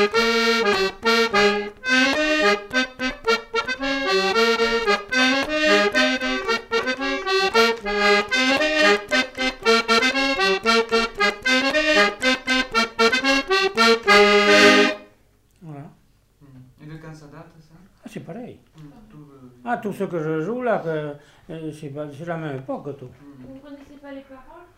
C'est pareil. Ah, tout ce que je joue là, c'est la même époque tout. Vous ne connaissez pas les paroles?